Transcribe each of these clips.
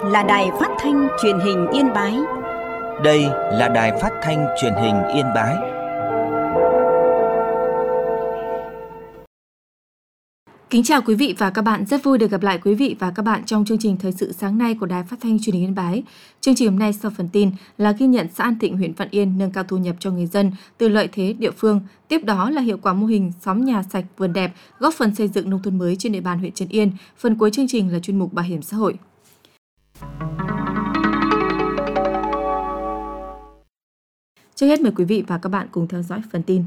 là Đài Phát thanh Truyền hình Yên Bái. Đây là Đài Phát thanh Truyền hình Yên Bái. Kính chào quý vị và các bạn, rất vui được gặp lại quý vị và các bạn trong chương trình Thời sự sáng nay của Đài Phát thanh Truyền hình Yên Bái. Chương trình hôm nay sau phần tin là ghi nhận xã An Thịnh, huyện Văn Yên nâng cao thu nhập cho người dân từ lợi thế địa phương. Tiếp đó là hiệu quả mô hình xóm nhà sạch vườn đẹp, góp phần xây dựng nông thôn mới trên địa bàn huyện Trấn Yên. Phần cuối chương trình là chuyên mục bảo hiểm xã hội. Trước hết mời quý vị và các bạn cùng theo dõi phần tin.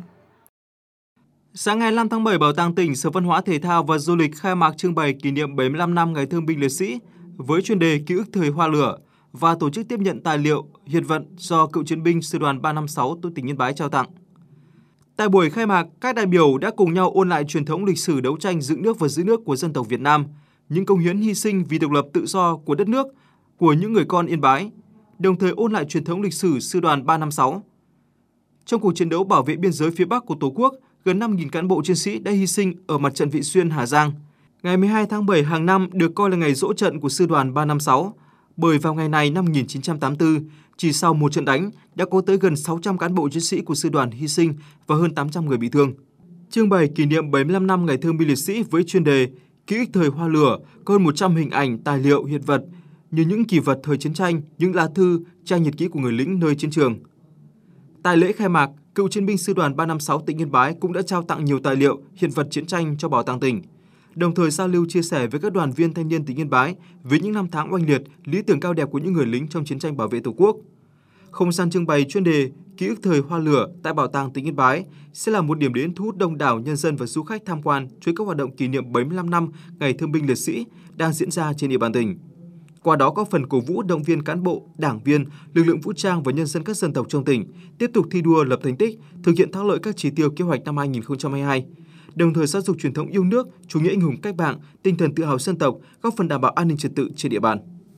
Sáng ngày 5 tháng 7, Bảo tàng tỉnh, Sở Văn hóa Thể thao và Du lịch khai mạc trưng bày kỷ niệm 75 năm Ngày Thương binh Liệt sĩ với chuyên đề Ký ức thời Hoa lửa và tổ chức tiếp nhận tài liệu, hiện vật do cựu chiến binh Sư đoàn 356 tỉnh Yên Bái trao tặng. Tại buổi khai mạc, các đại biểu đã cùng nhau ôn lại truyền thống lịch sử đấu tranh dựng nước và giữ nước của dân tộc Việt Nam, những công hiến hy sinh vì độc lập tự do của đất nước của những người con Yên Bái, đồng thời ôn lại truyền thống lịch sử Sư đoàn 356. Trong cuộc chiến đấu bảo vệ biên giới phía Bắc của Tổ quốc, gần 5.000 cán bộ chiến sĩ đã hy sinh ở mặt trận Vị Xuyên, Hà Giang. Ngày 12 tháng 7 hàng năm được coi là ngày dỗ trận của Sư đoàn 356, bởi vào ngày này năm 1984, chỉ sau một trận đánh, đã có tới gần 600 cán bộ chiến sĩ của sư đoàn hy sinh và hơn 800 người bị thương. Trưng bày kỷ niệm 75 năm Ngày Thương binh Liệt sĩ với chuyên đề Ký ức thời Hoa lửa, có hơn 100 hình ảnh, tài liệu, hiện vật như những kỷ vật thời chiến tranh, những lá thư, trang nhật ký của người lính nơi chiến trường. Tại lễ khai mạc, cựu chiến binh Sư đoàn 356 tỉnh Yên Bái cũng đã trao tặng nhiều tài liệu, hiện vật chiến tranh cho Bảo tàng tỉnh, đồng thời giao lưu chia sẻ với các đoàn viên thanh niên tỉnh Yên Bái về những năm tháng oanh liệt, lý tưởng cao đẹp của những người lính trong chiến tranh bảo vệ Tổ quốc. Không gian trưng bày chuyên đề Ký ức thời Hoa lửa tại Bảo tàng tỉnh Yên Bái sẽ là một điểm đến thu hút đông đảo nhân dân và du khách tham quan chuỗi các hoạt động kỷ niệm 75 năm Ngày Thương binh Liệt sĩ đang diễn ra trên địa bàn tỉnh. Qua đó có phần cổ vũ động viên cán bộ, đảng viên, lực lượng vũ trang và nhân dân các dân tộc trong tỉnh tiếp tục thi đua lập thành tích, thực hiện thắng lợi các chỉ tiêu kế hoạch năm 2022, đồng thời giáo dục truyền thống yêu nước, chủ nghĩa anh hùng cách mạng, tinh thần tự hào dân tộc, góp phần đảm bảo an ninh trật tự trên địa bàn.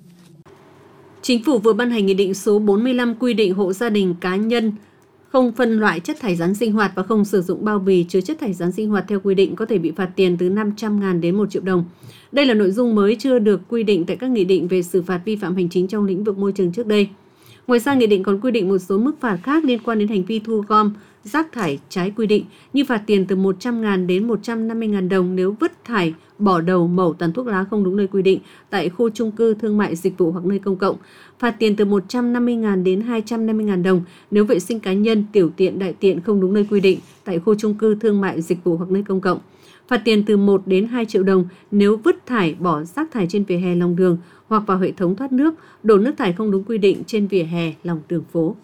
Chính phủ vừa ban hành Nghị định số 45 quy định hộ gia đình cá nhân không phân loại chất thải rắn sinh hoạt và không sử dụng bao bì chứa chất thải rắn sinh hoạt theo quy định có thể bị phạt tiền từ 500.000 đến 1 triệu đồng. Đây là nội dung mới chưa được quy định tại các nghị định về xử phạt vi phạm hành chính trong lĩnh vực môi trường trước đây. Ngoài ra, nghị định còn quy định một số mức phạt khác liên quan đến hành vi thu gom rác thải trái quy định như phạt tiền từ 100.000 đến 150.000 đồng nếu vứt thải, bỏ đầu, mẩu, tàn thuốc lá không đúng nơi quy định tại khu chung cư, thương mại, dịch vụ hoặc nơi công cộng. Phạt tiền từ 150.000 đến 250.000 đồng nếu vệ sinh cá nhân, tiểu tiện, đại tiện không đúng nơi quy định tại khu chung cư, thương mại, dịch vụ hoặc nơi công cộng. Phạt tiền từ 1 đến 2 triệu đồng nếu vứt thải, bỏ rác thải trên vỉa hè, lòng đường hoặc vào hệ thống thoát nước, đổ nước thải không đúng quy định trên vỉa hè, lòng đường phố.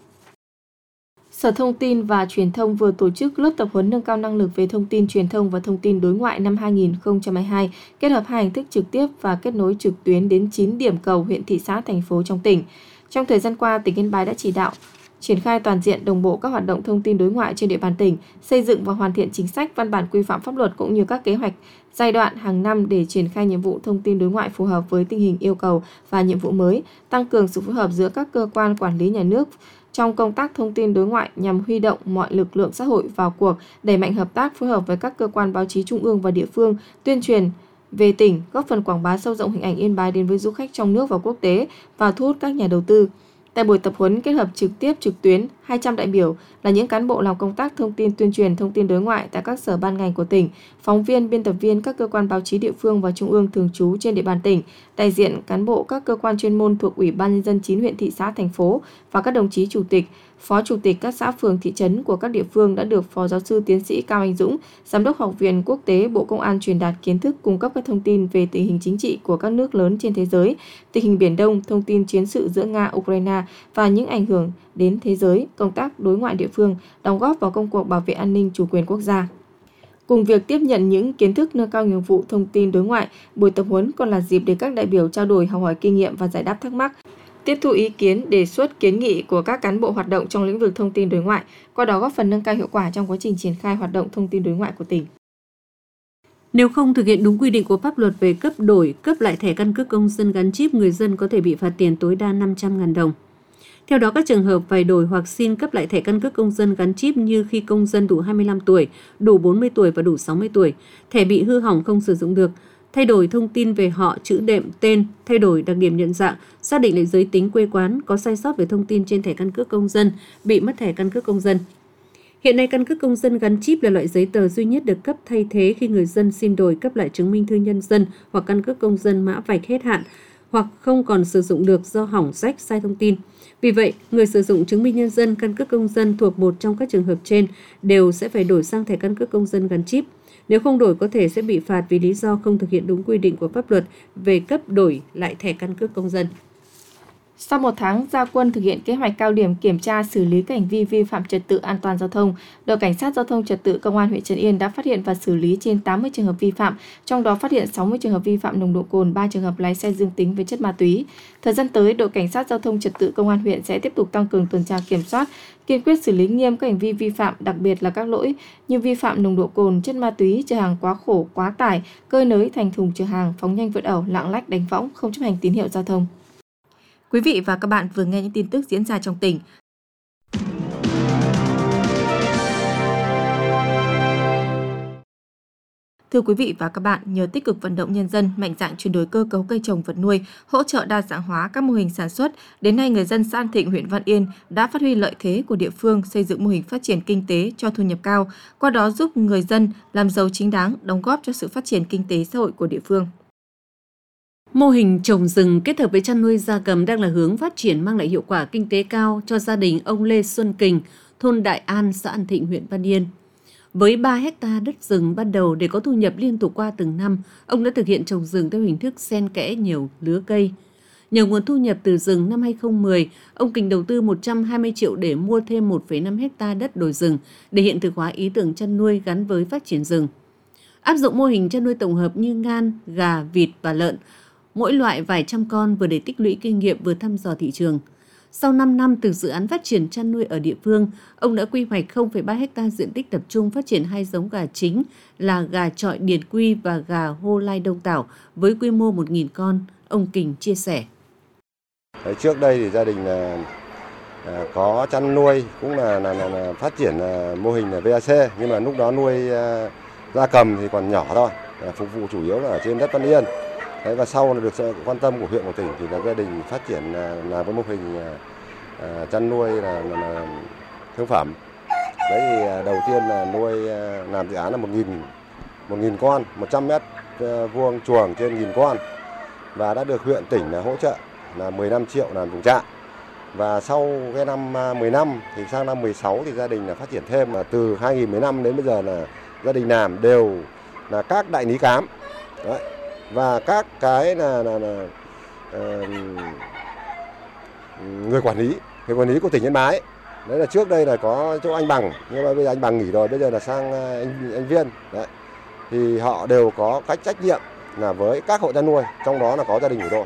Sở Thông tin và Truyền thông vừa tổ chức lớp tập huấn nâng cao năng lực về thông tin truyền thông và thông tin đối ngoại năm 2022, kết hợp hai hình thức trực tiếp và kết nối trực tuyến đến 9 điểm cầu huyện, thị xã, thành phố trong tỉnh. Trong thời gian qua, tỉnh Yên Bái đã chỉ đạo triển khai toàn diện đồng bộ các hoạt động thông tin đối ngoại trên địa bàn tỉnh, xây dựng và hoàn thiện chính sách, văn bản quy phạm pháp luật cũng như các kế hoạch giai đoạn hàng năm để triển khai nhiệm vụ thông tin đối ngoại phù hợp với tình hình yêu cầu và nhiệm vụ mới, tăng cường sự phối hợp giữa các cơ quan quản lý nhà nước trong công tác thông tin đối ngoại nhằm huy động mọi lực lượng xã hội vào cuộc, đẩy mạnh hợp tác phối hợp với các cơ quan báo chí trung ương và địa phương, tuyên truyền về tỉnh, góp phần quảng bá sâu rộng hình ảnh Yên Bái đến với du khách trong nước và quốc tế và thu hút các nhà đầu tư. Tại buổi tập huấn kết hợp trực tiếp trực tuyến, 200 đại biểu là những cán bộ làm công tác thông tin tuyên truyền, thông tin đối ngoại tại các sở ban ngành của tỉnh, phóng viên, biên tập viên các cơ quan báo chí địa phương và trung ương thường trú trên địa bàn tỉnh, đại diện cán bộ các cơ quan chuyên môn thuộc Ủy ban nhân dân 9 huyện, thị xã, thành phố và các đồng chí chủ tịch, phó chủ tịch các xã phường, thị trấn của các địa phương đã được Phó Giáo sư Tiến sĩ Cao Anh Dũng, Giám đốc Học viện Quốc tế Bộ Công an truyền đạt kiến thức, cung cấp các thông tin về tình hình chính trị của các nước lớn trên thế giới, tình hình Biển Đông, thông tin chiến sự giữa Nga, Ukraine và những ảnh hưởng đến thế giới, công tác đối ngoại địa phương, đóng góp vào công cuộc bảo vệ an ninh chủ quyền quốc gia. Cùng việc tiếp nhận những kiến thức nâng cao nghiệp vụ thông tin đối ngoại, buổi tập huấn còn là dịp để các đại biểu trao đổi, học hỏi kinh nghiệm và giải đáp thắc mắc, tiếp thu ý kiến, đề xuất, kiến nghị của các cán bộ hoạt động trong lĩnh vực thông tin đối ngoại, qua đó góp phần nâng cao hiệu quả trong quá trình triển khai hoạt động thông tin đối ngoại của tỉnh. Nếu không thực hiện đúng quy định của pháp luật về cấp đổi, cấp lại thẻ căn cước công dân gắn chip, người dân có thể bị phạt tiền tối đa 500.000 đồng. Theo đó, các trường hợp phải đổi hoặc xin cấp lại thẻ căn cước công dân gắn chip như khi công dân đủ 25 tuổi, đủ 40 tuổi và đủ 60 tuổi, thẻ bị hư hỏng không sử dụng được, thay đổi thông tin về họ, chữ đệm, tên, thay đổi đặc điểm nhận dạng, xác định lại giới tính quê quán, có sai sót về thông tin trên thẻ căn cước công dân, bị mất thẻ căn cước công dân. Hiện nay, căn cước công dân gắn chip là loại giấy tờ duy nhất được cấp thay thế khi người dân xin đổi cấp lại chứng minh thư nhân dân hoặc căn cước công dân mã vạch hết hạn hoặc không còn sử dụng được do hỏng, rách, sai thông tin. Vì vậy, người sử dụng chứng minh nhân dân, căn cước công dân thuộc một trong các trường hợp trên đều sẽ phải đổi sang thẻ căn cước công dân gắn chip. Nếu không đổi có thể sẽ bị phạt vì lý do không thực hiện đúng quy định của pháp luật về cấp đổi lại thẻ căn cước công dân. Sau một tháng ra quân thực hiện kế hoạch cao điểm kiểm tra xử lý các hành vi vi phạm trật tự an toàn giao thông, đội cảnh sát giao thông trật tự công an huyện Trấn Yên đã phát hiện và xử lý trên 80 trường hợp vi phạm, trong đó phát hiện 60 trường hợp vi phạm nồng độ cồn, 3 trường hợp lái xe dương tính với chất ma túy. Thời gian tới, đội cảnh sát giao thông trật tự công an huyện sẽ tiếp tục tăng cường tuần tra kiểm soát, kiên quyết xử lý nghiêm các hành vi vi phạm, đặc biệt là các lỗi như vi phạm nồng độ cồn, chất ma túy, chở hàng quá khổ, quá tải, cơi nới thành thùng chở hàng, phóng nhanh vượt ẩu, lạng lách đánh võng, không chấp hành tín hiệu giao thông. Quý vị và các bạn vừa nghe những tin tức diễn ra trong tỉnh. Thưa quý vị và các bạn, nhờ tích cực vận động nhân dân, mạnh dạn chuyển đổi cơ cấu cây trồng vật nuôi, hỗ trợ đa dạng hóa các mô hình sản xuất, đến nay người dân xã An Thịnh, huyện Văn Yên đã phát huy lợi thế của địa phương xây dựng mô hình phát triển kinh tế cho thu nhập cao, qua đó giúp người dân làm giàu chính đáng, đóng góp cho sự phát triển kinh tế xã hội của địa phương. Mô hình trồng rừng kết hợp với chăn nuôi gia cầm đang là hướng phát triển mang lại hiệu quả kinh tế cao cho gia đình ông Lê Xuân Kình, thôn Đại An, xã An Thịnh, huyện Văn Yên. Với 3 hectare đất rừng ban đầu để có thu nhập liên tục qua từng năm, ông đã thực hiện trồng rừng theo hình thức xen kẽ nhiều lứa cây. Nhờ nguồn thu nhập từ rừng năm 2010, ông Kình đầu tư 120 triệu để mua thêm 1,5 hectare đất đồi rừng để hiện thực hóa ý tưởng chăn nuôi gắn với phát triển rừng. Áp dụng mô hình chăn nuôi tổng hợp như ngan, gà, vịt và lợn, mỗi loại vài trăm con vừa để tích lũy kinh nghiệm vừa thăm dò thị trường. Sau 5 năm từ dự án phát triển chăn nuôi ở địa phương, ông đã quy hoạch 0,3 ha diện tích tập trung phát triển 2 giống gà chính là gà chọi Điền Quy và gà Hô Lai Đông Tảo với quy mô 1.000 con. Ông Kình chia sẻ. Trước đây thì gia đình có chăn nuôi cũng là phát triển mô hình VAC, nhưng mà lúc đó nuôi gia cầm thì còn nhỏ thôi, phục vụ chủ yếu là ở trên đất Văn Yên. Và sau được sự quan tâm của huyện, của tỉnh thì là gia đình phát triển là với mô hình chăn nuôi là thương phẩm. Đấy thì đầu tiên là nuôi làm dự án là 1.000 con, 100 mét vuông chuồng trên 1.000 con và đã được huyện tỉnh hỗ trợ là 15 triệu làm chuồng trại. Và sau cái năm 10 năm thì sang năm 16 thì gia đình là phát triển thêm, mà từ 2015 đến bây giờ là gia đình làm đều là các đại lý cám. Đấy. Và các cái là người quản lý của tỉnh Yên Bái. Đấy là trước đây là có chỗ anh Bằng, nhưng mà bây giờ anh Bằng nghỉ rồi, bây giờ là sang anh Viên. Đấy. Thì họ đều có cách trách nhiệm là với các hộ chăn nuôi, trong đó là có gia đình của tôi.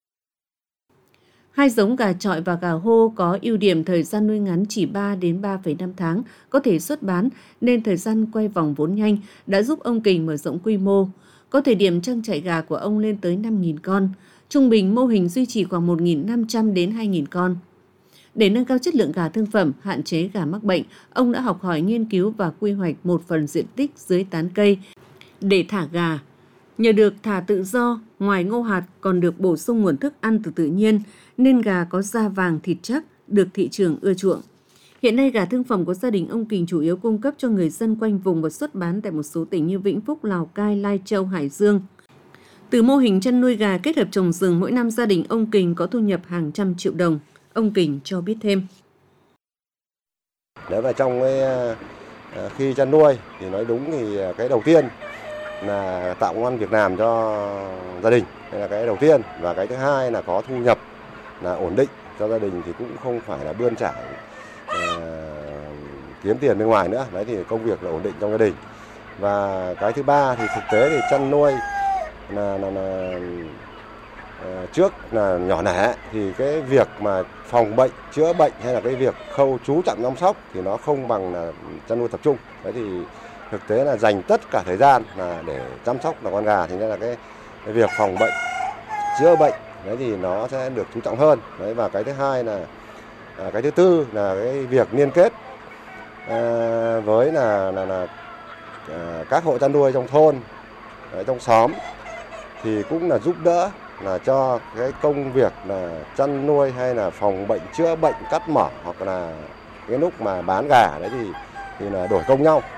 2 giống gà chọi và gà hô có ưu điểm thời gian nuôi ngắn chỉ 3 đến 3,5 tháng, có thể xuất bán nên thời gian quay vòng vốn nhanh đã giúp ông Kình mở rộng quy mô. Có thời điểm trang trại gà của ông lên tới 5.000 con, trung bình mô hình duy trì khoảng 1.500 đến 2.000 con. Để nâng cao chất lượng gà thương phẩm, hạn chế gà mắc bệnh, ông đã học hỏi, nghiên cứu và quy hoạch một phần diện tích dưới tán cây để thả gà. Nhờ được thả tự do, ngoài ngô hạt còn được bổ sung nguồn thức ăn từ tự nhiên, nên gà có da vàng thịt chắc, được thị trường ưa chuộng. Hiện nay, gà thương phẩm của gia đình ông Kình chủ yếu cung cấp cho người dân quanh vùng và xuất bán tại một số tỉnh như Vĩnh Phúc, Lào Cai, Lai Châu, Hải Dương. Từ mô hình chăn nuôi gà kết hợp trồng rừng, mỗi năm gia đình ông Kình có thu nhập hàng trăm triệu đồng. Ông Kình cho biết thêm. Nếu mà trong khi chăn nuôi thì nói đúng thì cái đầu tiên là tạo công ăn việc làm cho gia đình, đây là cái đầu tiên, và cái thứ hai là có thu nhập là ổn định cho gia đình, thì cũng không phải là bươn trải kiếm tiền bên ngoài nữa. Đấy thì công việc là ổn định trong gia đình. Và cái thứ ba thì thực tế thì chăn nuôi là trước là nhỏ lẻ, thì cái việc mà phòng bệnh, chữa bệnh hay là cái việc khâu chú trọng chăm sóc thì nó không bằng là chăn nuôi tập trung. Đấy thì thực tế là dành tất cả thời gian là để chăm sóc là con gà, thì nên là cái việc phòng bệnh, chữa bệnh đấy thì nó sẽ được chú trọng hơn. Đấy, và cái thứ hai là cái thứ tư là cái việc liên kết với là các hộ chăn nuôi trong thôn, trong xóm, thì cũng là giúp đỡ là cho cái công việc là chăn nuôi hay là phòng bệnh, chữa bệnh, cắt mỏ, hoặc là cái lúc mà bán gà đấy thì là đổi công nhau.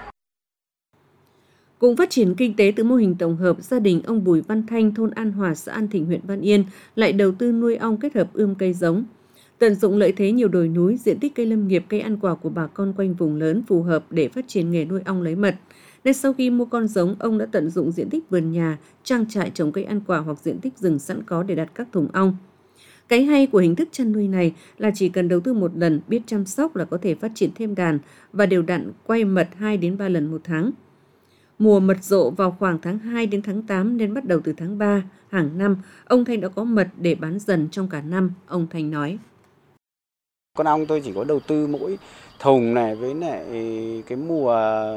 Cũng phát triển kinh tế từ mô hình tổng hợp, gia đình ông Bùi Văn Thanh, thôn An Hòa, xã An Thịnh, huyện Văn Yên lại đầu tư nuôi ong kết hợp ươm cây giống. Tận dụng lợi thế nhiều đồi núi, diện tích cây lâm nghiệp, cây ăn quả của bà con quanh vùng lớn phù hợp để phát triển nghề nuôi ong lấy mật. Nên sau khi mua con giống, ông đã tận dụng diện tích vườn nhà, trang trại trồng cây ăn quả hoặc diện tích rừng sẵn có để đặt các thùng ong. Cái hay của hình thức chăn nuôi này là chỉ cần đầu tư một lần, biết chăm sóc là có thể phát triển thêm đàn và đều đặn quay mật 2 đến 3 lần một tháng. Mùa mật rộ vào khoảng tháng 2 đến tháng 8 nên bắt đầu từ tháng 3 hàng năm, ông Thanh đã có mật để bán dần trong cả năm, ông Thanh nói. Con ong tôi chỉ có đầu tư mỗi thùng này với lại cái mùa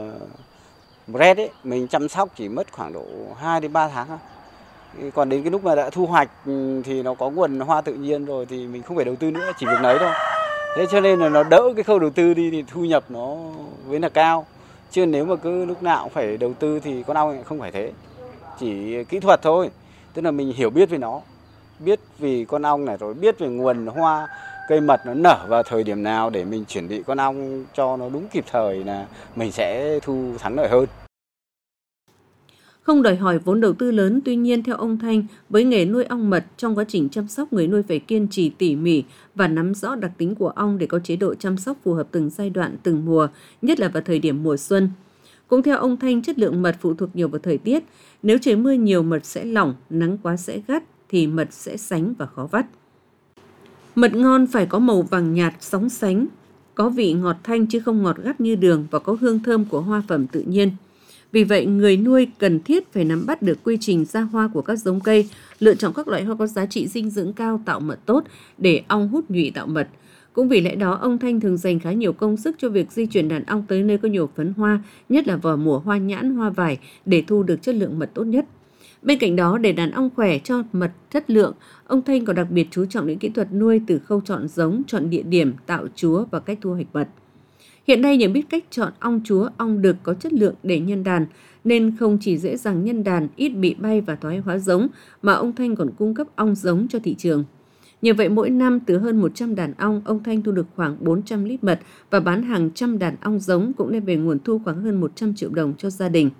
rét ấy, mình chăm sóc chỉ mất khoảng độ 2 đến 3 tháng thôi. Còn đến cái lúc mà đã thu hoạch thì nó có nguồn hoa tự nhiên rồi thì mình không phải đầu tư nữa, chỉ việc lấy thôi. Thế cho nên là nó đỡ cái khâu đầu tư đi thì thu nhập nó với là cao. Chứ nếu mà cứ lúc nào cũng phải đầu tư thì con ong không phải thế. Chỉ kỹ thuật thôi. Tức là mình hiểu biết về nó, biết vì con ong này rồi biết về nguồn hoa cây mật nó nở vào thời điểm nào để mình chuẩn bị con ong cho nó đúng kịp thời là mình sẽ thu thắng lợi hơn. Không đòi hỏi vốn đầu tư lớn, tuy nhiên theo ông Thanh, với nghề nuôi ong mật, trong quá trình chăm sóc người nuôi phải kiên trì tỉ mỉ và nắm rõ đặc tính của ong để có chế độ chăm sóc phù hợp từng giai đoạn, từng mùa, nhất là vào thời điểm mùa xuân. Cũng theo ông Thanh, chất lượng mật phụ thuộc nhiều vào thời tiết. Nếu trời mưa nhiều mật sẽ lỏng, nắng quá sẽ gắt thì mật sẽ sánh và khó vắt. Mật ngon phải có màu vàng nhạt, sóng sánh, có vị ngọt thanh chứ không ngọt gắt như đường và có hương thơm của hoa phẩm tự nhiên. Vì vậy, người nuôi cần thiết phải nắm bắt được quy trình ra hoa của các giống cây, lựa chọn các loại hoa có giá trị dinh dưỡng cao tạo mật tốt để ong hút nhụy tạo mật. Cũng vì lẽ đó, ông Thanh thường dành khá nhiều công sức cho việc di chuyển đàn ong tới nơi có nhiều phấn hoa, nhất là vào mùa hoa nhãn, hoa vải để thu được chất lượng mật tốt nhất. Bên cạnh đó, để đàn ong khỏe cho mật chất lượng, ông Thanh còn đặc biệt chú trọng đến kỹ thuật nuôi từ khâu chọn giống, chọn địa điểm, tạo chúa và cách thu hoạch mật. Hiện nay nhờ biết cách chọn ong chúa, ong đực có chất lượng để nhân đàn, nên không chỉ dễ dàng nhân đàn, ít bị bay và thoái hóa giống, mà ông Thanh còn cung cấp ong giống cho thị trường. Nhờ vậy mỗi năm từ hơn 100 đàn ong, ông Thanh thu được khoảng 400 lít mật và bán hàng trăm đàn ong giống, cũng đem về nguồn thu khoảng hơn 100 triệu đồng cho gia đình.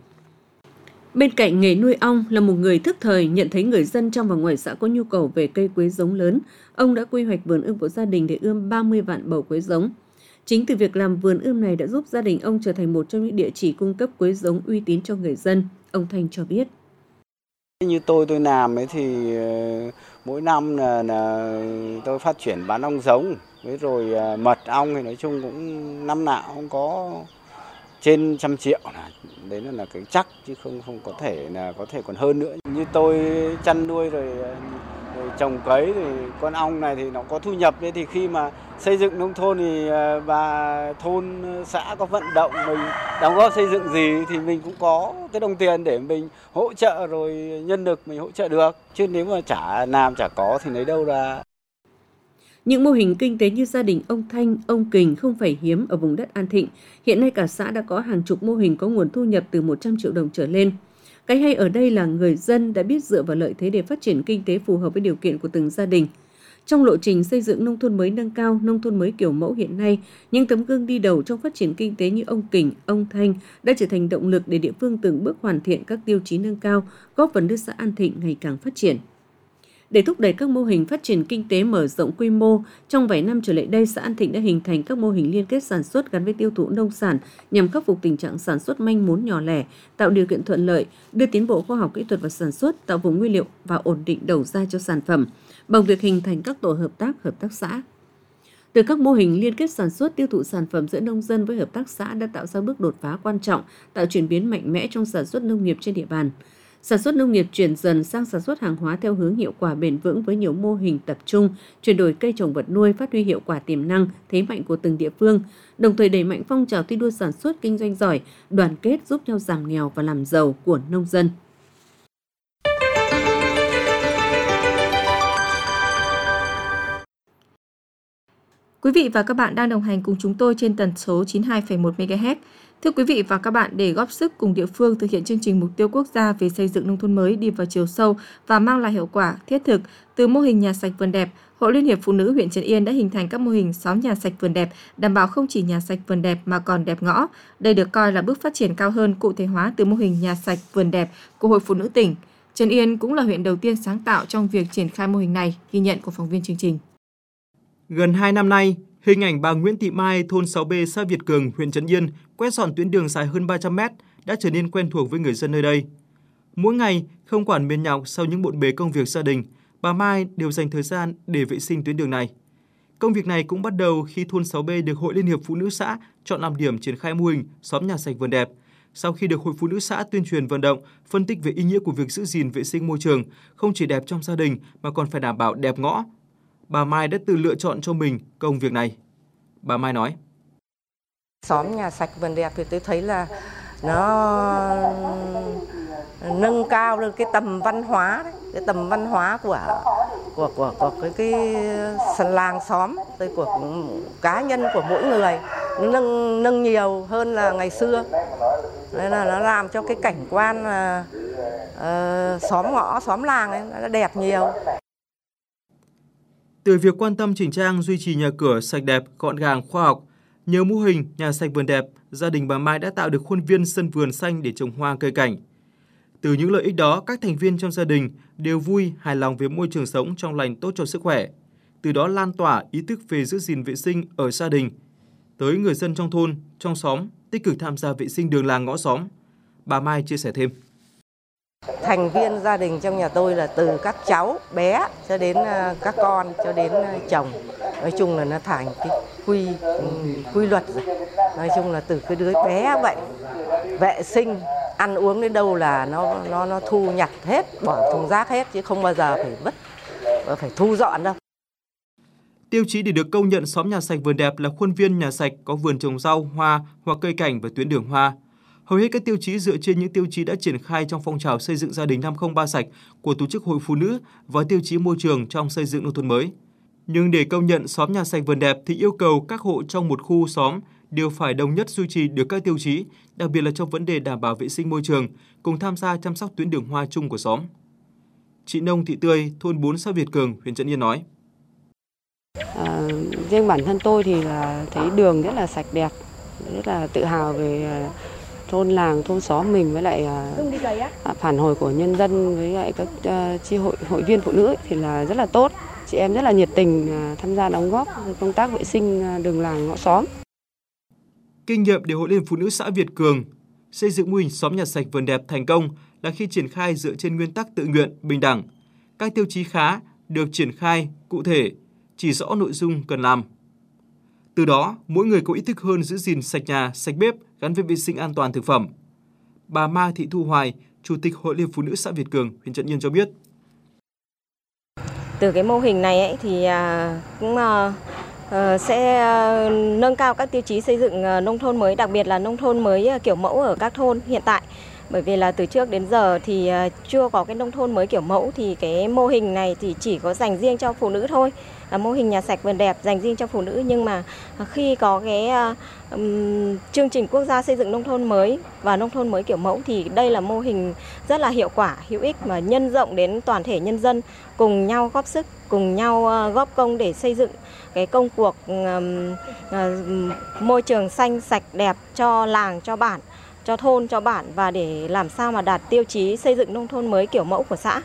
Bên cạnh nghề nuôi ong, là một người thức thời nhận thấy người dân trong và ngoài xã có nhu cầu về cây quế giống lớn, ông đã quy hoạch vườn ươm của gia đình để ươm 30 vạn bầu quế giống. Chính từ việc làm vườn ươm này đã giúp gia đình ông trở thành một trong những địa chỉ cung cấp quế giống uy tín cho người dân, ông Thanh cho biết. Như tôi làm ấy thì mỗi năm là tôi phát triển bán ong giống, với rồi mật ong thì nói chung cũng năm nào cũng có trên 100 triệu, đấy là cái chắc chứ không có thể còn hơn nữa. Như tôi chăn nuôi rồi trồng cấy thì con ong này thì nó có thu nhập đấy, thì khi mà xây dựng nông thôn thì và thôn xã có vận động mình đóng góp xây dựng gì thì mình cũng có cái đồng tiền để mình hỗ trợ, rồi nhân lực mình hỗ trợ được, chứ nếu mà chả làm chả có thì lấy đâu ra. Những mô hình kinh tế như gia đình ông Thanh, ông Kình không phải hiếm ở vùng đất An Thịnh. Hiện nay cả xã đã có hàng chục mô hình có nguồn thu nhập từ 100 triệu đồng trở lên. Cái hay ở đây là người dân đã biết dựa vào lợi thế để phát triển kinh tế phù hợp với điều kiện của từng gia đình. Trong lộ trình xây dựng nông thôn mới nâng cao, nông thôn mới kiểu mẫu hiện nay, những tấm gương đi đầu trong phát triển kinh tế như ông Kình, ông Thanh đã trở thành động lực để địa phương từng bước hoàn thiện các tiêu chí nâng cao, góp phần đưa xã An Thịnh ngày càng phát triển. Để thúc đẩy các mô hình phát triển kinh tế mở rộng quy mô, trong vài năm trở lại đây, xã An Thịnh đã hình thành các mô hình liên kết sản xuất gắn với tiêu thụ nông sản nhằm khắc phục tình trạng sản xuất manh mún nhỏ lẻ, tạo điều kiện thuận lợi, đưa tiến bộ khoa học kỹ thuật vào sản xuất, tạo vùng nguyên liệu và ổn định đầu ra cho sản phẩm, bằng việc hình thành các tổ hợp tác xã. Từ các mô hình liên kết sản xuất tiêu thụ sản phẩm giữa nông dân với hợp tác xã đã tạo ra bước đột phá quan trọng, tạo chuyển biến mạnh mẽ trong sản xuất nông nghiệp trên địa bàn. Sản xuất nông nghiệp chuyển dần sang sản xuất hàng hóa theo hướng hiệu quả bền vững với nhiều mô hình tập trung, chuyển đổi cây trồng vật nuôi, phát huy hiệu quả tiềm năng, thế mạnh của từng địa phương, đồng thời đẩy mạnh phong trào thi đua sản xuất kinh doanh giỏi, đoàn kết giúp nhau giảm nghèo và làm giàu của nông dân. Quý vị và các bạn đang đồng hành cùng chúng tôi trên tần số 92,1 MHz. Thưa quý vị và các bạn, để góp sức cùng địa phương thực hiện chương trình mục tiêu quốc gia về xây dựng nông thôn mới đi vào chiều sâu và mang lại hiệu quả thiết thực, từ mô hình nhà sạch vườn đẹp, Hội Liên hiệp Phụ nữ huyện Trấn Yên đã hình thành các mô hình xóm nhà sạch vườn đẹp, đảm bảo không chỉ nhà sạch vườn đẹp mà còn đẹp ngõ. Đây được coi là bước phát triển cao hơn, cụ thể hóa từ mô hình nhà sạch vườn đẹp của Hội Phụ nữ tỉnh. Trấn Yên cũng là huyện đầu tiên sáng tạo trong việc triển khai mô hình này, ghi nhận của phóng viên chương trình. Gần 2 năm nay, hình ảnh bà Nguyễn Thị Mai, thôn 6B, xã Việt Cường, huyện Trấn Yên, quét dọn tuyến đường dài hơn 300 mét đã trở nên quen thuộc với người dân nơi đây. Mỗi ngày, không quản mệt nhọc sau những bộn bề công việc gia đình, bà Mai đều dành thời gian để vệ sinh tuyến đường này. Công việc này cũng bắt đầu khi thôn 6B được Hội Liên hiệp Phụ nữ xã chọn làm điểm triển khai mô hình xóm nhà sạch vườn đẹp. Sau khi được Hội Phụ nữ xã tuyên truyền vận động, phân tích về ý nghĩa của việc giữ gìn vệ sinh môi trường, không chỉ đẹp trong gia đình mà còn phải đảm bảo đẹp ngõ, bà Mai đã tự lựa chọn cho mình công việc này. Bà Mai nói: Xóm nhà sạch vườn đẹp thì tôi thấy là nó nâng cao lên cái tầm văn hóa đấy, cái tầm văn hóa của cái làng xóm, của cá nhân của mỗi người, nó nâng nhiều hơn là ngày xưa. Nên là nó làm cho cái cảnh quan xóm ngõ, xóm làng ấy nó đẹp nhiều. Từ việc quan tâm chỉnh trang, duy trì nhà cửa sạch đẹp, gọn gàng, khoa học, nhờ mô hình nhà sạch vườn đẹp, gia đình bà Mai đã tạo được khuôn viên sân vườn xanh để trồng hoa cây cảnh. Từ những lợi ích đó, các thành viên trong gia đình đều vui, hài lòng về môi trường sống trong lành, tốt cho sức khỏe. Từ đó lan tỏa ý thức về giữ gìn vệ sinh ở gia đình tới người dân trong thôn, trong xóm, tích cực tham gia vệ sinh đường làng ngõ xóm. Bà Mai chia sẻ thêm: Thành viên gia đình trong nhà tôi là từ các cháu bé cho đến các con cho đến chồng, nói chung là nó thành cái quy luật rồi. Nói chung là từ cái đứa bé vậy, vệ sinh ăn uống đến đâu là nó thu nhặt hết, bỏ thùng rác hết, chứ không bao giờ phải vứt, phải thu dọn đâu. Tiêu chí để được công nhận xóm nhà sạch vườn đẹp là khuôn viên nhà sạch có vườn trồng rau, hoa hoặc cây cảnh và tuyến đường hoa. Hầu hết các tiêu chí dựa trên những tiêu chí đã triển khai trong phong trào xây dựng gia đình 503 sạch của Tổ chức Hội Phụ nữ và tiêu chí môi trường trong xây dựng nông thôn mới. Nhưng để công nhận xóm nhà sạch vườn đẹp thì yêu cầu các hộ trong một khu xóm đều phải đồng nhất duy trì được các tiêu chí, đặc biệt là trong vấn đề đảm bảo vệ sinh môi trường, cùng tham gia chăm sóc tuyến đường hoa chung của xóm. Chị Nông Thị Tươi, thôn 4 xã Việt Cường, huyện Trấn Yên nói: Riêng bản thân tôi thì là thấy đường rất là sạch đẹp, rất là tự hào về thôn làng, thôn xóm mình, với lại phản hồi của nhân dân với lại các chi hội viên phụ nữ thì là rất là tốt. Chị em rất là nhiệt tình tham gia đóng góp công tác vệ sinh đường làng ngõ xóm. Kinh nghiệm để Hội Liên hiệp Phụ nữ xã Việt Cường xây dựng mô hình xóm nhà sạch vườn đẹp thành công là khi triển khai dựa trên nguyên tắc tự nguyện, bình đẳng. Các tiêu chí khá được triển khai cụ thể, chỉ rõ nội dung cần làm. Từ đó, mỗi người có ý thức hơn giữ gìn sạch nhà, sạch bếp gắn với vệ sinh an toàn thực phẩm. Bà Ma Thị Thu Hoài, Chủ tịch Hội Liên hiệp Phụ nữ xã Việt Cường, huyện Trấn Yên cho biết: Từ cái mô hình này ấy, thì cũng sẽ nâng cao các tiêu chí xây dựng nông thôn mới, đặc biệt là nông thôn mới kiểu mẫu ở các thôn hiện tại. Bởi vì là từ trước đến giờ thì chưa có cái nông thôn mới kiểu mẫu, thì cái mô hình này thì chỉ có dành riêng cho phụ nữ thôi, là mô hình nhà sạch vườn đẹp dành riêng cho phụ nữ. Nhưng mà khi có cái chương trình quốc gia xây dựng nông thôn mới và nông thôn mới kiểu mẫu thì đây là mô hình rất là hiệu quả, hữu ích mà nhân rộng đến toàn thể nhân dân, cùng nhau góp sức, cùng nhau góp công để xây dựng cái công cuộc môi trường xanh sạch đẹp cho làng, cho bản, cho thôn, cho bản, và để làm sao mà đạt tiêu chí xây dựng nông thôn mới kiểu mẫu của xã.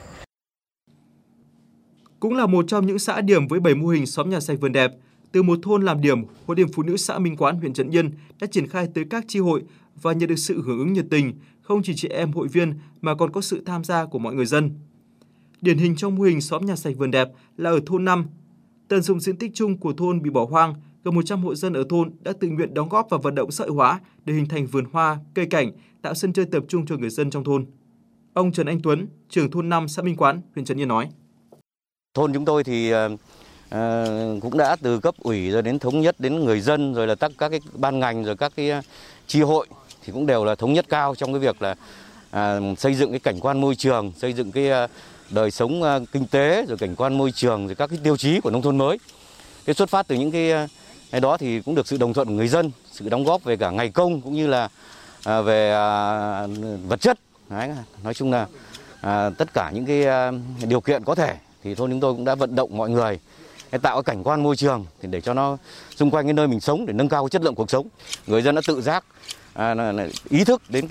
Cũng là một trong những xã điểm với 7 mô hình xóm nhà sạch vườn đẹp, từ một thôn làm điểm, Hội Liên hiệp Phụ nữ xã Minh Quán, huyện Trấn Yên đã triển khai tới các chi hội và nhận được sự hưởng ứng nhiệt tình, không chỉ chị em hội viên mà còn có sự tham gia của mọi người dân. Điển hình trong mô hình xóm nhà sạch vườn đẹp là ở thôn 5. Tận dụng diện tích chung của thôn bị bỏ hoang, gần 100 hộ dân ở thôn đã tự nguyện đóng góp và vận động xã hội hóa để hình thành vườn hoa, cây cảnh, tạo sân chơi tập trung cho người dân trong thôn. Ông Trần Anh Tuấn, trưởng thôn 5 xã Minh Quán, huyện Trấn Yên nói: Thôn chúng tôi thì cũng đã từ cấp ủy rồi đến thống nhất đến người dân, rồi là các cái ban ngành, rồi các cái chi hội thì cũng đều là thống nhất cao trong cái việc là xây dựng cái cảnh quan môi trường, xây dựng cái đời sống kinh tế, rồi cảnh quan môi trường, rồi các cái tiêu chí của nông thôn mới. Cái xuất phát từ những cái đó thì cũng được sự đồng thuận của người dân, sự đóng góp về cả ngày công cũng như là về vật chất. Đấy, nói chung là tất cả những cái điều kiện có thể thì thôn chúng tôi cũng đã vận động mọi người tạo cảnh quan môi trường để cho nó xung quanh cái nơi mình sống để nâng cao cái chất lượng cuộc sống. Người dân đã tự giác ý thức đến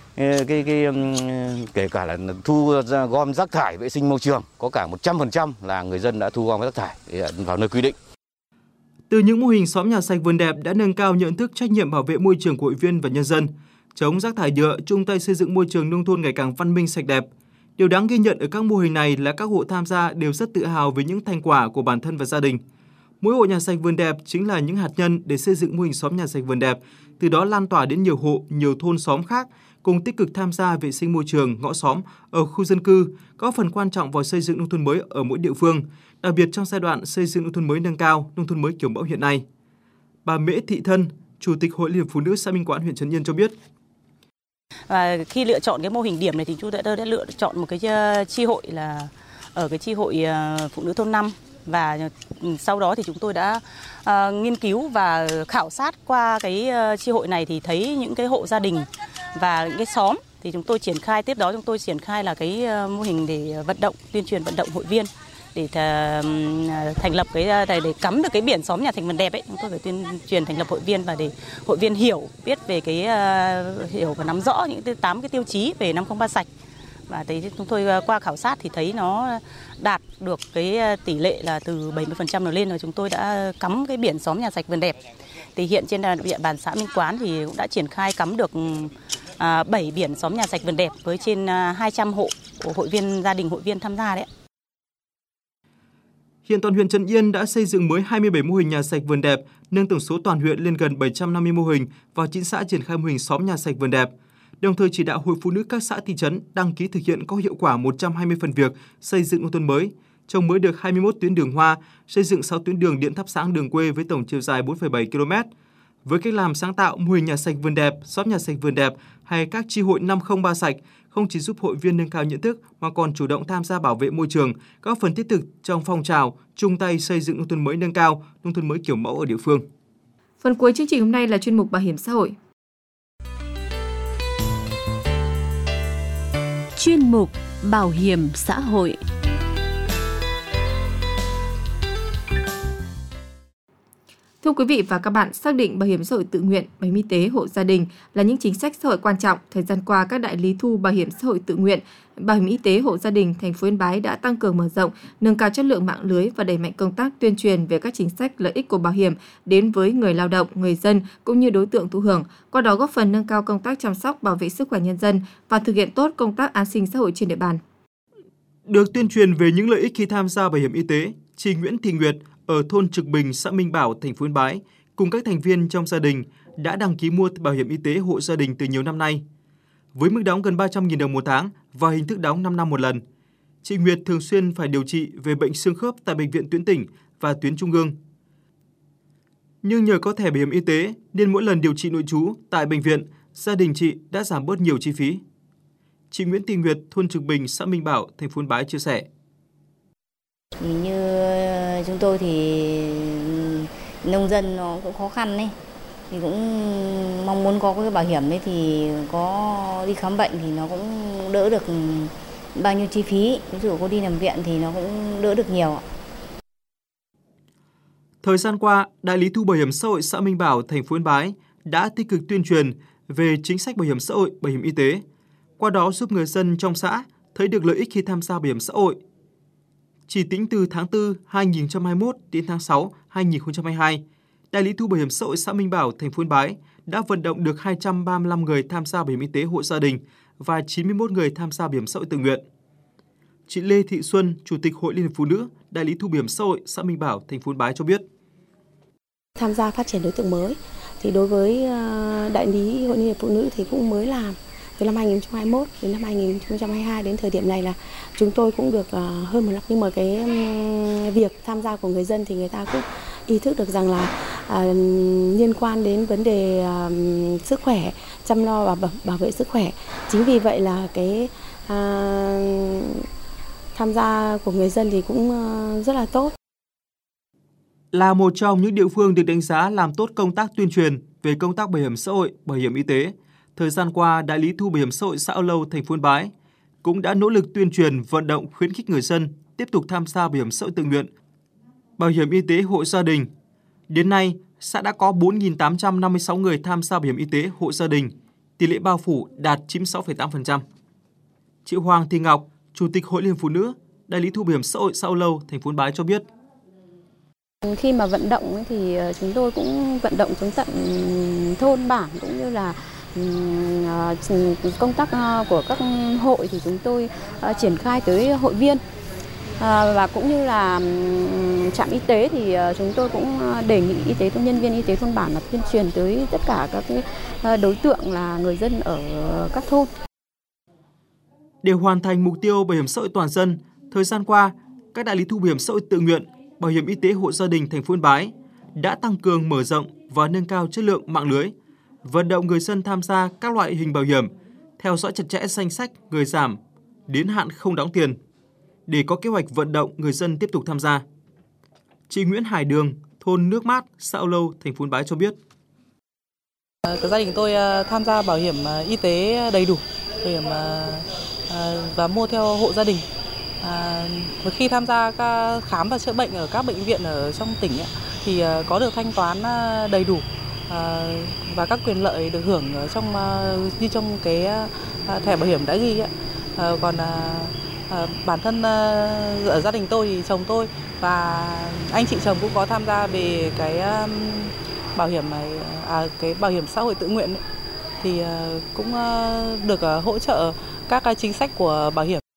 kể cả là gom rác thải, vệ sinh môi trường, có cả 100% là người dân đã thu gom rác thải vào nơi quy định. Từ những mô hình xóm nhà sạch vườn đẹp đã nâng cao nhận thức trách nhiệm bảo vệ môi trường của hội viên và nhân dân, chống rác thải nhựa, chung tay xây dựng môi trường nông thôn ngày càng văn minh sạch đẹp. Điều đáng ghi nhận ở các mô hình này là các hộ tham gia đều rất tự hào với những thành quả của bản thân và gia đình. Mỗi hộ nhà sạch vườn đẹp chính là những hạt nhân để xây dựng mô hình xóm nhà sạch vườn đẹp, từ đó lan tỏa đến nhiều hộ, nhiều thôn xóm khác cùng tích cực tham gia vệ sinh môi trường, ngõ xóm ở khu dân cư, có phần quan trọng vào xây dựng nông thôn mới ở mỗi địa phương, đặc biệt trong giai đoạn xây dựng nông thôn mới nâng cao, nông thôn mới kiểu mẫu hiện nay. Bà Mễ Thị Thân, Chủ tịch Hội Liên hiệp Phụ nữ xã Minh Quán, huyện Trấn Yên cho biết. Và khi lựa chọn cái mô hình điểm này thì chúng tôi đã lựa chọn một cái chi hội là ở cái chi hội phụ nữ thôn 5, và sau đó thì chúng tôi đã nghiên cứu và khảo sát qua cái chi hội này thì thấy những cái hộ gia đình và những cái xóm thì chúng tôi triển khai, tiếp đó chúng tôi triển khai là cái mô hình để vận động, tuyên truyền vận động hội viên để thành lập cái để cắm được cái biển xóm nhà sạch vườn đẹp ấy, chúng tôi phải tuyên truyền thành lập hội viên và để hội viên hiểu, biết về cái hiểu và nắm rõ những 8 cái tiêu chí về 503 sạch. Và thấy chúng tôi qua khảo sát thì thấy nó đạt được cái tỷ lệ là từ 70% trở lên, rồi chúng tôi đã cắm cái biển xóm nhà sạch vườn đẹp. Thì hiện trên địa bàn xã Minh Quán thì cũng đã triển khai cắm được 7 biển xóm nhà sạch vườn đẹp với trên 200 hộ hội viên, gia đình hội viên tham gia đấy. Hiện toàn huyện Trấn Yên đã xây dựng mới 27 mô hình nhà sạch vườn đẹp, nâng tổng số toàn huyện lên gần 750 mô hình và 9 xã triển khai mô hình xóm nhà sạch vườn đẹp. Đồng thời chỉ đạo hội phụ nữ các xã thị trấn đăng ký thực hiện có hiệu quả 120 phần việc xây dựng nông thôn mới, trồng mới được 21 tuyến đường hoa, xây dựng 6 tuyến đường điện thắp sáng đường quê với tổng chiều dài 4,7 km. Với cách làm sáng tạo, mô hình nhà sạch vườn đẹp, xóm nhà sạch vườn đẹp hay các chi hội 503 sạch không chỉ giúp hội viên nâng cao nhận thức mà còn chủ động tham gia bảo vệ môi trường, góp phần thiết thực trong phong trào chung tay xây dựng nông thôn mới nâng cao, nông thôn mới kiểu mẫu ở địa phương. Phần cuối chương trình hôm nay là chuyên mục Bảo hiểm xã hội. Chuyên mục Bảo hiểm xã hội. Thưa quý vị và các bạn, xác định bảo hiểm xã hội tự nguyện, bảo hiểm y tế hộ gia đình là những chính sách xã hội quan trọng. Thời gian qua, các đại lý thu bảo hiểm xã hội tự nguyện, bảo hiểm y tế hộ gia đình thành phố Yên Bái đã tăng cường mở rộng, nâng cao chất lượng mạng lưới và đẩy mạnh công tác tuyên truyền về các chính sách lợi ích của bảo hiểm đến với người lao động, người dân cũng như đối tượng thụ hưởng, qua đó góp phần nâng cao công tác chăm sóc, bảo vệ sức khỏe nhân dân và thực hiện tốt công tác an sinh xã hội trên địa bàn. Được tuyên truyền về những lợi ích khi tham gia bảo hiểm y tế, chị Nguyễn Thị Nguyệt ở thôn Trực Bình, xã Minh Bảo, thành phố Yên Bái cùng các thành viên trong gia đình đã đăng ký mua bảo hiểm y tế hộ gia đình từ nhiều năm nay. Với mức đóng gần 300.000 đồng một tháng và hình thức đóng 5 năm một lần, chị Nguyệt thường xuyên phải điều trị về bệnh xương khớp tại bệnh viện tuyến tỉnh và tuyến trung ương. Nhưng nhờ có thẻ bảo hiểm y tế nên mỗi lần điều trị nội trú tại bệnh viện, gia đình chị đã giảm bớt nhiều chi phí. Chị Nguyễn Thị Nguyệt, thôn Trực Bình, xã Minh Bảo, thành phố Yên Bái chia sẻ. Như chúng tôi thì nông dân nó cũng khó khăn đấy, thì cũng mong muốn có cái bảo hiểm đấy thì có đi khám bệnh thì nó cũng đỡ được bao nhiêu chi phí, ví dụ có đi nằm viện thì nó cũng đỡ được nhiều. Thời gian qua, đại lý thu bảo hiểm xã hội xã Minh Bảo, thành phố Yên Bái đã tích cực tuyên truyền về chính sách bảo hiểm xã hội, bảo hiểm y tế, qua đó giúp người dân trong xã thấy được lợi ích khi tham gia bảo hiểm xã hội. Chỉ tính từ tháng 4 2021 đến tháng 6 2022, đại lý thu bảo hiểm xã hội xã Minh Bảo, thành phố Yên Bái đã vận động được 235 người tham gia bảo hiểm y tế hộ gia đình và 91 người tham gia bảo hiểm xã hội tự nguyện. Chị Lê Thị Xuân, Chủ tịch Hội Liên hiệp Phụ nữ, đại lý thu bảo hiểm xã hội xã Minh Bảo, thành phố Yên Bái cho biết. Tham gia phát triển đối tượng mới thì đối với đại lý Hội Liên hiệp Phụ nữ thì cũng mới làm từ năm 2021 đến năm 2022, đến thời điểm này là chúng tôi cũng được hơn một năm, nhưng mà cái việc tham gia của người dân thì người ta cũng ý thức được rằng là liên quan đến vấn đề sức khỏe, chăm lo và bảo vệ sức khỏe. Chính vì vậy là cái tham gia của người dân thì cũng rất là tốt. Là một trong những địa phương được đánh giá làm tốt công tác tuyên truyền về công tác bảo hiểm xã hội, bảo hiểm y tế, thời gian qua, Đại lý thu bảo hiểm xã hội xã Âu Lâu, thành phố Yên Bái cũng đã nỗ lực tuyên truyền, vận động, khuyến khích người dân tiếp tục tham gia bảo hiểm xã hội tự nguyện, bảo hiểm y tế hộ gia đình. Đến nay, xã đã có 4.856 người tham gia bảo hiểm y tế hộ gia đình, tỷ lệ bao phủ đạt 96,8%. Chị Hoàng Thị Ngọc, Chủ tịch Hội Liên hiệp Phụ nữ, Đại lý thu bảo hiểm xã hội xã Âu Lâu, thành phố Yên Bái cho biết. Khi mà vận động thì chúng tôi cũng vận động xuống tận thôn bản cũng như là công tác của các hội thì chúng tôi triển khai tới hội viên và cũng như là trạm y tế thì chúng tôi cũng đề nghị nhân viên y tế thôn bản là tuyên truyền tới tất cả các đối tượng là người dân ở các thôn. Để hoàn thành mục tiêu bảo hiểm xã hội toàn dân, thời gian qua, các đại lý thu bảo hiểm xã hội tự nguyện, bảo hiểm y tế hộ gia đình thành phố Yên Bái đã tăng cường mở rộng và nâng cao chất lượng mạng lưới, vận động người dân tham gia các loại hình bảo hiểm, theo dõi chặt chẽ danh sách người giảm, đến hạn không đóng tiền, để có kế hoạch vận động người dân tiếp tục tham gia. Chị Nguyễn Hải Đường, thôn Nước Mát, xã Âu Lâu, thành phố Yên Bái cho biết. Gia đình tôi tham gia bảo hiểm y tế đầy đủ, bảo hiểm và mua theo hộ gia đình. Và khi tham gia khám và chữa bệnh ở các bệnh viện ở trong tỉnh thì có được thanh toán đầy đủ và các quyền lợi được hưởng như trong cái thẻ bảo hiểm đã ghi. Còn bản thân ở gia đình tôi thì chồng tôi và anh chị chồng cũng có tham gia về cái bảo hiểm này, cái bảo hiểm xã hội tự nguyện ấy, thì cũng được hỗ trợ các chính sách của bảo hiểm.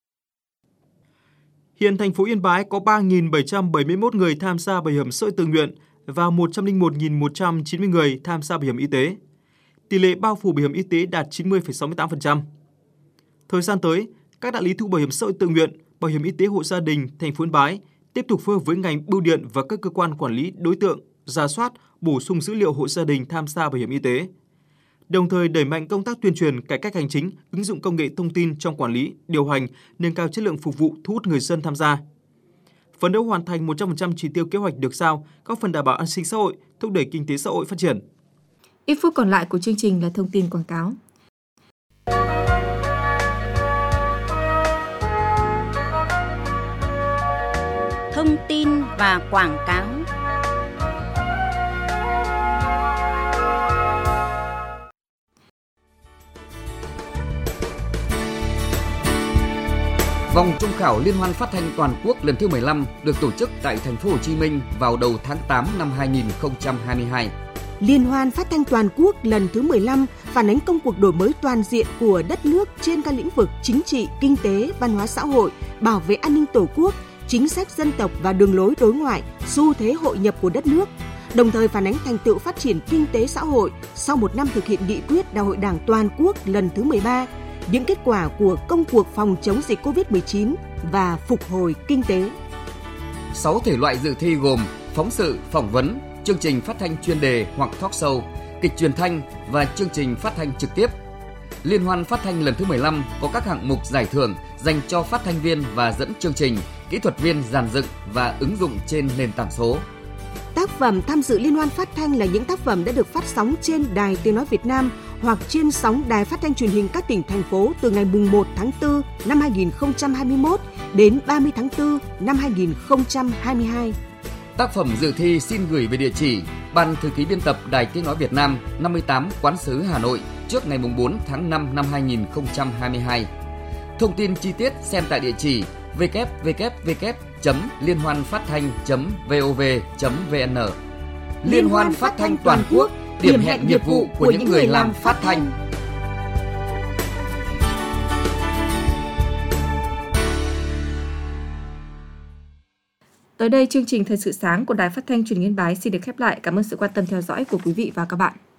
Hiện thành phố Yên Bái có 3.771 người tham gia bảo hiểm xã hội tự nguyện và 101.190 người tham gia bảo hiểm y tế. Tỷ lệ bao phủ bảo hiểm y tế đạt 90,68%. Thời gian tới, các đại lý thu bảo hiểm xã hội tự nguyện, bảo hiểm y tế hộ gia đình thành phố Yên Bái tiếp tục phối hợp với ngành bưu điện và các cơ quan quản lý đối tượng, rà soát, bổ sung dữ liệu hộ gia đình tham gia bảo hiểm y tế. Đồng thời đẩy mạnh công tác tuyên truyền, cải cách hành chính, ứng dụng công nghệ thông tin trong quản lý, điều hành, nâng cao chất lượng phục vụ, thu hút người dân tham gia. Phấn đấu hoàn thành 100% chỉ tiêu kế hoạch được giao, góp phần đảm bảo an sinh xã hội, thúc đẩy kinh tế xã hội phát triển. Ít phút còn lại của chương trình là thông tin quảng cáo. Thông tin và quảng cáo. Vòng chung khảo Liên hoan phát thanh toàn quốc lần thứ 15 được tổ chức tại thành phố Hồ Chí Minh vào đầu tháng 8 năm 2022. Liên hoan phát thanh toàn quốc lần thứ 15 phản ánh công cuộc đổi mới toàn diện của đất nước trên các lĩnh vực chính trị, kinh tế, văn hóa xã hội, bảo vệ an ninh Tổ quốc, chính sách dân tộc và đường lối đối ngoại, xu thế hội nhập của đất nước. Đồng thời phản ánh thành tựu phát triển kinh tế xã hội sau một năm thực hiện nghị quyết Đại hội Đảng toàn quốc lần thứ 13, những kết quả của công cuộc phòng chống dịch COVID-19 và phục hồi kinh tế. 6 thể loại dự thi gồm phóng sự, phỏng vấn, chương trình phát thanh chuyên đề hoặc talk show, kịch truyền thanh và chương trình phát thanh trực tiếp. Liên hoan phát thanh lần thứ 15 có các hạng mục giải thưởng dành cho phát thanh viên và dẫn chương trình, kỹ thuật viên dàn dựng và ứng dụng trên nền tảng số. Tác phẩm tham dự Liên hoan phát thanh là những tác phẩm đã được phát sóng trên Đài Tiếng nói Việt Nam hoặc trên sóng đài phát thanh truyền hình các tỉnh, thành phố từ ngày 1 tháng 4 năm 2021 đến 30 tháng 4 năm 2022. Tác phẩm dự thi xin gửi về địa chỉ Ban Thư ký Biên tập Đài Tiếng nói Việt Nam, 58 Quán sứ Hà Nội trước ngày 4 tháng 5 năm 2022. Thông tin chi tiết xem tại địa chỉ www.lienhoanphatthanh.vov.vn. Liên hoan phát thanh toàn quốc, điểm hẹn nghiệp vụ của những người làm phát thanh. Tới đây, chương trình Thời sự sáng của Đài Phát thanh Truyền hình Yên Bái xin được khép lại. Cảm ơn sự quan tâm theo dõi của quý vị và các bạn.